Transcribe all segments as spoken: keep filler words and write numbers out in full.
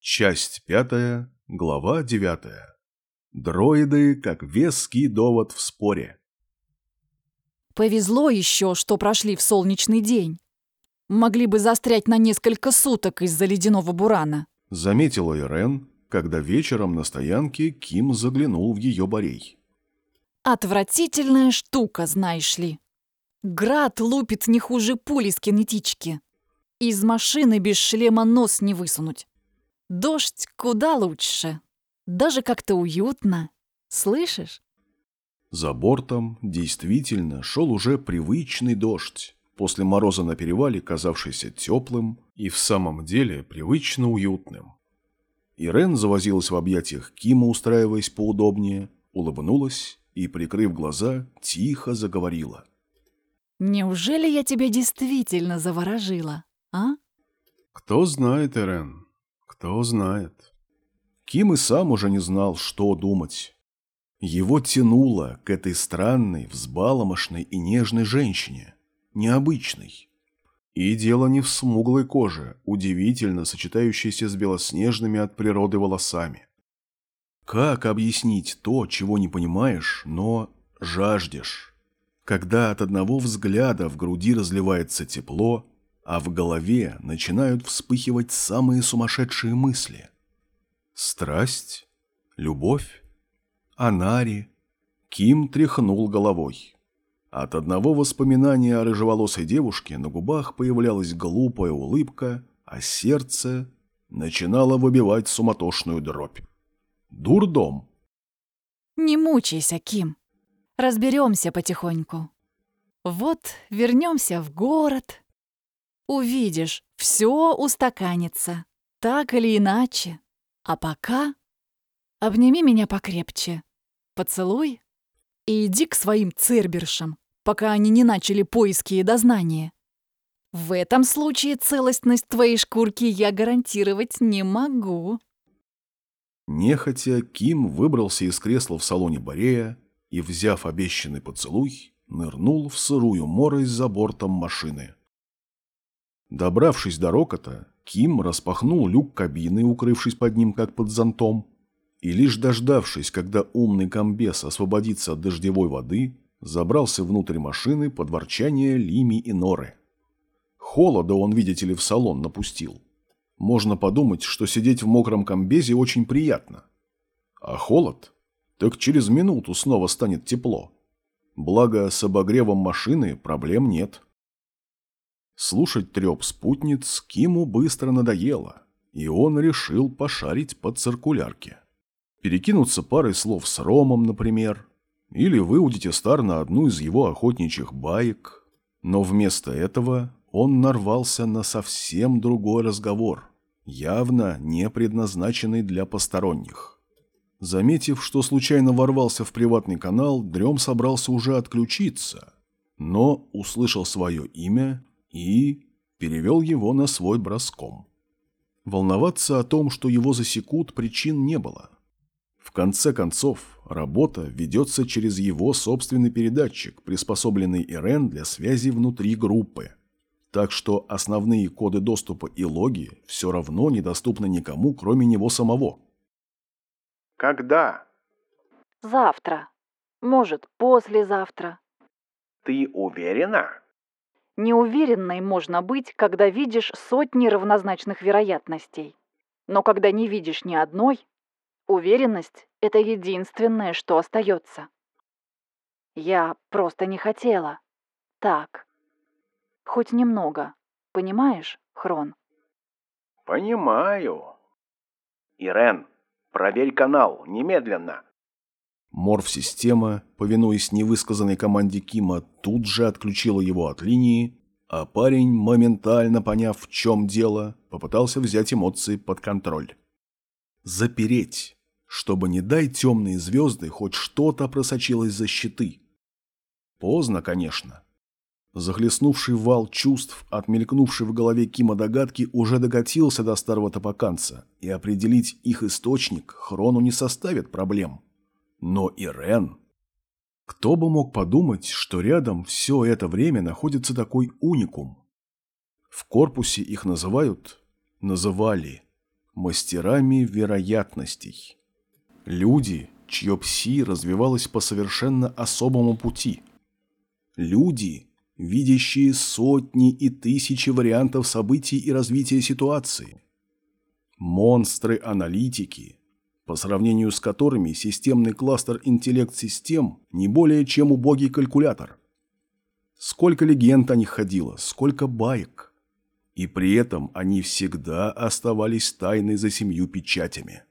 Часть пятая, глава девятая. Дроиды как веский довод в споре. Повезло еще, что прошли в солнечный день. Могли бы застрять на несколько суток из-за ледяного бурана. Заметила Ирен, когда вечером на стоянке Ким заглянул в ее барей. Отвратительная штука, знаешь ли. Град лупит не хуже пули с кинетички. Из машины без шлема нос не высунуть. Дождь куда лучше. Даже как-то уютно. Слышишь? За бортом действительно шел уже привычный дождь, после мороза на перевале казавшийся теплым и в самом деле привычно уютным. Ирен завозилась в объятиях Кима, устраиваясь поудобнее, улыбнулась и, прикрыв глаза, тихо заговорила. Неужели я тебя действительно заворожила, а? Кто знает, Ирен, кто знает. Ким и сам уже не знал, что думать. Его тянуло к этой странной, взбаломошной и нежной женщине, необычной. И дело не в смуглой коже, удивительно сочетающейся с белоснежными от природы волосами. Как объяснить то, чего не понимаешь, но жаждешь? Когда от одного взгляда в груди разливается тепло, а в голове начинают вспыхивать самые сумасшедшие мысли. Страсть? Любовь? Анари? Ким тряхнул головой. От одного воспоминания о рыжеволосой девушке на губах появлялась глупая улыбка, а сердце начинало выбивать суматошную дробь. Дурдом. Не мучайся, Ким. Разберемся потихоньку. Вот вернемся в город. Увидишь, все устаканится. Так или иначе. А пока обними меня покрепче. Поцелуй и иди к своим цербершам, пока они не начали поиски и дознания. В этом случае целостность твоей шкурки я гарантировать не могу. Нехотя Ким выбрался из кресла в салоне Борея и, взяв обещанный поцелуй, нырнул в сырую морось за бортом машины. Добравшись до рокота, Ким распахнул люк кабины, укрывшись под ним как под зонтом, и лишь дождавшись, когда умный комбес освободится от дождевой воды, забрался внутрь машины под ворчание Лими и Норы. Холода он, видите ли, в салон напустил. Можно подумать, что сидеть в мокром комбезе очень приятно. А холод? Так через минуту снова станет тепло. Благо, с обогревом машины проблем нет. Слушать трёп спутниц Киму быстро надоело, и он решил пошарить по циркулярке. Перекинуться парой слов с Ромом, например, или выудить Эстар на одну из его охотничьих баек. Но вместо этого он нарвался на совсем другой разговор, явно не предназначенный для посторонних. Заметив, что случайно ворвался в приватный канал, Дрем собрался уже отключиться, но услышал свое имя и перевел его на свой броском. Волноваться о том, что его засекут, причин не было. В конце концов, работа ведется через его собственный передатчик, приспособленный Ирен для связи внутри группы. Так что основные коды доступа и логи все равно недоступны никому, кроме него самого. Когда? Завтра. Может, послезавтра. Ты уверена? Неуверенной можно быть, когда видишь сотни равнозначных вероятностей. Но когда не видишь ни одной, уверенность — это единственное, что остается. Я просто не хотела. Так. Хоть немного. Понимаешь, Хрон? Понимаю. Ирен, проверь канал, немедленно. Морф-система, повинуясь невысказанной команде Кима, тут же отключила его от линии, а парень, моментально поняв, в чем дело, попытался взять эмоции под контроль. Запереть, чтобы, не дай темные звезды, хоть что-то просочилось за щиты. Поздно, конечно. Захлестнувший вал чувств, отмелькнувший в голове Кима догадки, уже докатился до старого топоканца, и определить их источник Хрону не составит проблем. Но Ирен... Кто бы мог подумать, что рядом все это время находится такой уникум? В корпусе их называют... называли... мастерами вероятностей. Люди, чье пси развивалось по совершенно особому пути. Люди, видящие сотни и тысячи вариантов событий и развития ситуации. Монстры-аналитики, по сравнению с которыми системный кластер интеллект-систем не более чем убогий калькулятор. Сколько легенд о них ходило, сколько баек. И при этом они всегда оставались тайной за семью печатями.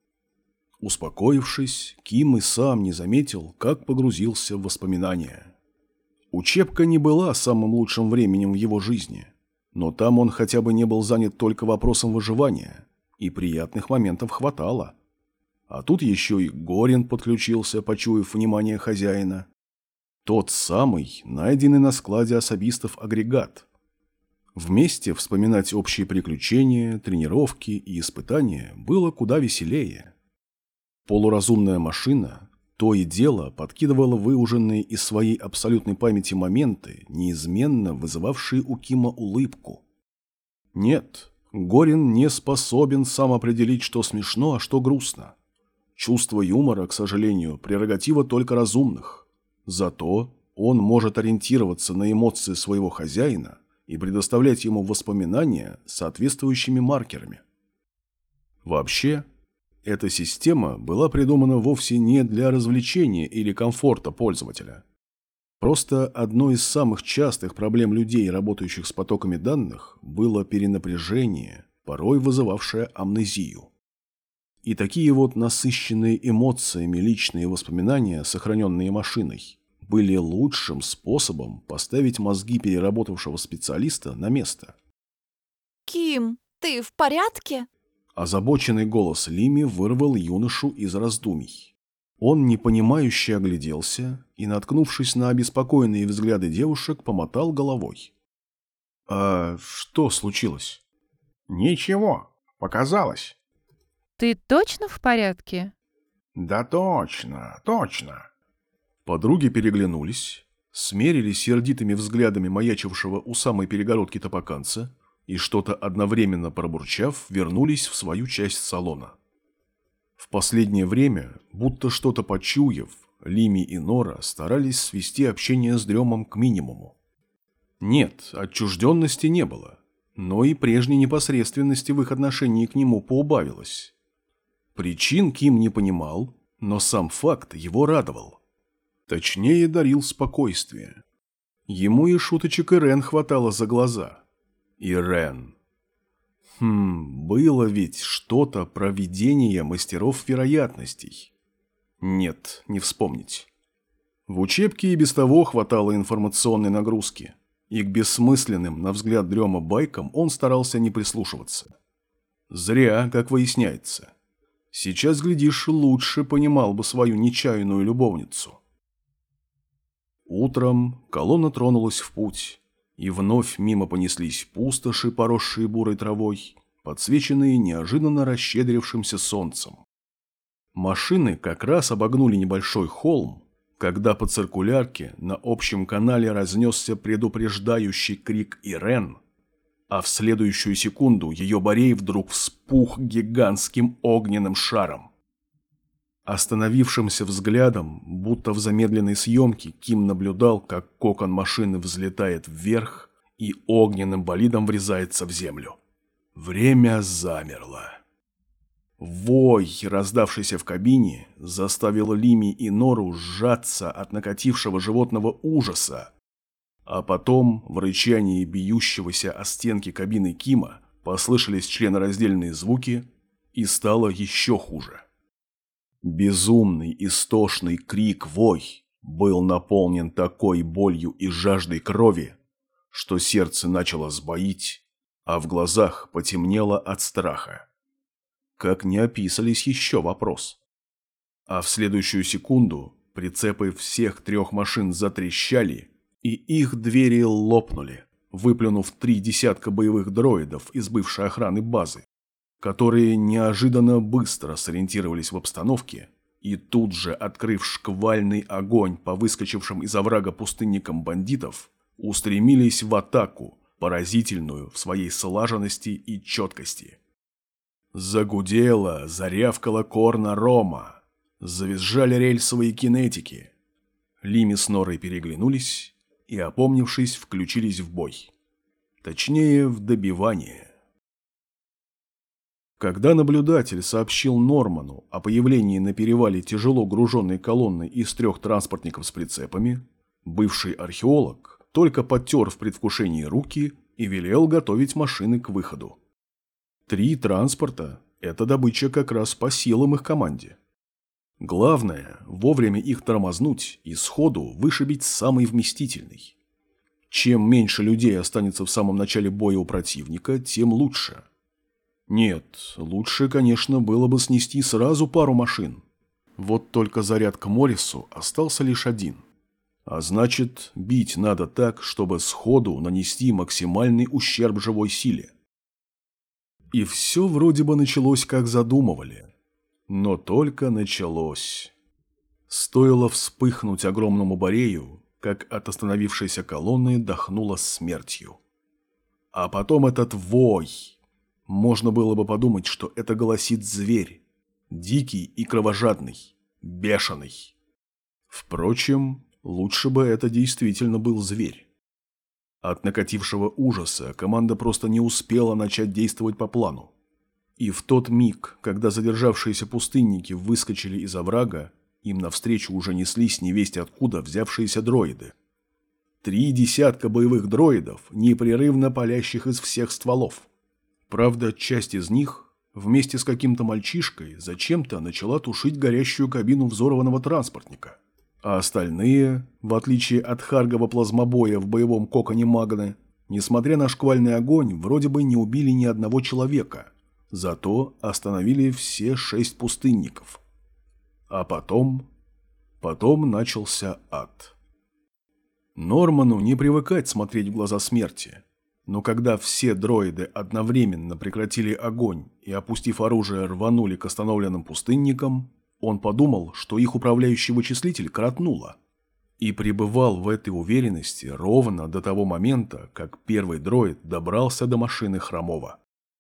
Успокоившись, Ким и сам не заметил, как погрузился в воспоминания. Учебка не была самым лучшим временем в его жизни, но там он хотя бы не был занят только вопросом выживания, и приятных моментов хватало. А тут еще и Горин подключился, почуяв внимание хозяина. Тот самый, найденный на складе особистов агрегат. Вместе вспоминать общие приключения, тренировки и испытания было куда веселее. Полуразумная машина то и дело подкидывала выуженные из своей абсолютной памяти моменты, неизменно вызывавшие у Кима улыбку. Нет, Горин не способен сам определить, что смешно, а что грустно. Чувство юмора, к сожалению, прерогатива только разумных. Зато он может ориентироваться на эмоции своего хозяина и предоставлять ему воспоминания с соответствующими маркерами. Вообще, эта система была придумана вовсе не для развлечения или комфорта пользователя. Просто одной из самых частых проблем людей, работающих с потоками данных, было перенапряжение, порой вызывавшее амнезию. И такие вот насыщенные эмоциями личные воспоминания, сохраненные машиной, были лучшим способом поставить мозги переработавшего специалиста на место. «Ким, ты в порядке?» Озабоченный голос Лими вырвал юношу из раздумий. Он непонимающе огляделся и, наткнувшись на обеспокоенные взгляды девушек, помотал головой. «А что случилось?» «Ничего, показалось». Ты точно в порядке? «Да точно, точно». Подруги переглянулись, смерили сердитыми взглядами маячившего у самой перегородки топоканца и, что-то одновременно пробурчав, вернулись в свою часть салона. В последнее время, будто что-то почуяв, Лими и Нора старались свести общение с Дремом к минимуму. Нет, отчужденности не было, но и прежней непосредственности в их отношении к нему поубавилось. Причин Ким не понимал, но сам факт его радовал. Точнее, дарил спокойствие. Ему и шуточек Ирен хватало за глаза. Ирен. Хм, было ведь что-то про видение мастеров вероятностей. Нет, не вспомнить. В учебке и без того хватало информационной нагрузки, и к бессмысленным, на взгляд Дрема, байкам он старался не прислушиваться. Зря, как выясняется. Сейчас, глядишь, лучше понимал бы свою нечаянную любовницу. Утром колонна тронулась в путь, и вновь мимо понеслись пустоши, поросшие бурой травой, подсвеченные неожиданно расщедрившимся солнцем. Машины как раз обогнули небольшой холм, когда по циркулярке на общем канале разнесся предупреждающий крик Ирен, а в следующую секунду ее Борей вдруг вспух гигантским огненным шаром. Остановившимся взглядом, будто в замедленной съемке, Ким наблюдал, как кокон машины взлетает вверх и огненным болидом врезается в землю. Время замерло. Вой, раздавшийся в кабине, заставил Лими и Нору сжаться от накатившего животного ужаса. А потом, в рычании бьющегося о стенки кабины Кима, послышались членораздельные звуки, и стало еще хуже. Безумный, истошный крик-вой был наполнен такой болью и жаждой крови, что сердце начало сбоить, а в глазах потемнело от страха. Как не описались еще вопрос. А в следующую секунду прицепы всех трех машин затрещали, и их двери лопнули, выплюнув три десятка боевых дроидов из бывшей охраны базы, которые неожиданно быстро сориентировались в обстановке и тут же, открыв шквальный огонь по выскочившим из оврага пустынникам бандитов, устремились в атаку, поразительную в своей слаженности и четкости. Загудела, зарявкала корна рома. Завизжали рельсовые кинетики. Лими с Норой переглянулись и, опомнившись, включились в бой. Точнее, в добивание. Когда наблюдатель сообщил Норману о появлении на перевале тяжело груженной колонны из трех транспортников с прицепами, бывший археолог только подтер в предвкушении руки и велел готовить машины к выходу. Три транспорта – это добыча как раз по силам их команде. Главное – вовремя их тормознуть и сходу вышибить самый вместительный. Чем меньше людей останется в самом начале боя у противника, тем лучше. Нет, лучше, конечно, было бы снести сразу пару машин. Вот только заряд к Моррису остался лишь один. А значит, бить надо так, чтобы сходу нанести максимальный ущерб живой силе. И все вроде бы началось, как задумывали. Но только началось. Стоило вспыхнуть огромному Борею, как от остановившейся колонны дохнуло смертью. А потом этот вой. Можно было бы подумать, что это голосит зверь. Дикий и кровожадный. Бешеный. Впрочем, лучше бы это действительно был зверь. От накатившего ужаса команда просто не успела начать действовать по плану. И в тот миг, когда задержавшиеся пустынники выскочили из оврага, им навстречу уже неслись невесть откуда взявшиеся дроиды. Три десятка боевых дроидов, непрерывно палящих из всех стволов. Правда, часть из них, вместе с каким-то мальчишкой, зачем-то начала тушить горящую кабину взорванного транспортника. А остальные, в отличие от Харгова плазмобоя в боевом коконе Магны, несмотря на шквальный огонь, вроде бы не убили ни одного человека, зато остановили все шесть пустынников. А потом... потом начался ад. Норману не привыкать смотреть в глаза смерти. Но когда все дроиды одновременно прекратили огонь и, опустив оружие, рванули к остановленным пустынникам, он подумал, что их управляющий вычислитель коротнуло. И пребывал в этой уверенности ровно до того момента, как первый дроид добрался до машины Хромова.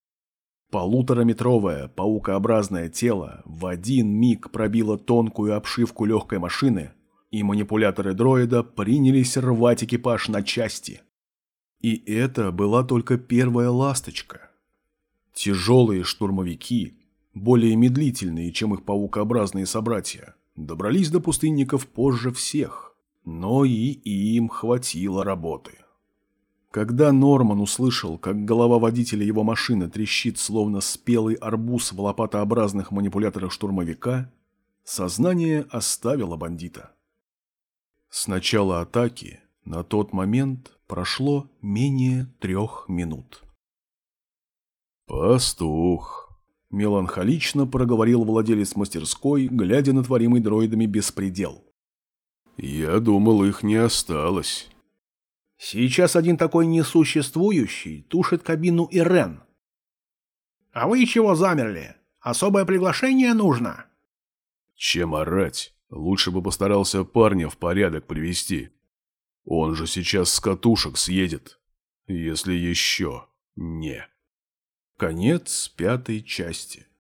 Полутораметровое паукообразное тело в один миг пробило тонкую обшивку легкой машины, и манипуляторы дроида принялись рвать экипаж на части. И это была только первая ласточка. Тяжелые штурмовики, более медлительные, чем их паукообразные собратья, добрались до пустынников позже всех, но и им хватило работы. Когда Норман услышал, как голова водителя его машины трещит, словно спелый арбуз в лопатообразных манипуляторах штурмовика, сознание оставило бандита. С начала атаки на тот момент прошло менее трех минут. «Пастух», – меланхолично проговорил владелец мастерской, глядя на творимый дроидами беспредел. «Я думал, их не осталось». Сейчас один такой несуществующий тушит кабину Ирен. А вы чего замерли? Особое приглашение нужно? Чем орать? Лучше бы постарался парня в порядок привести. Он же сейчас с катушек съедет. Если еще не. Конец пятой части.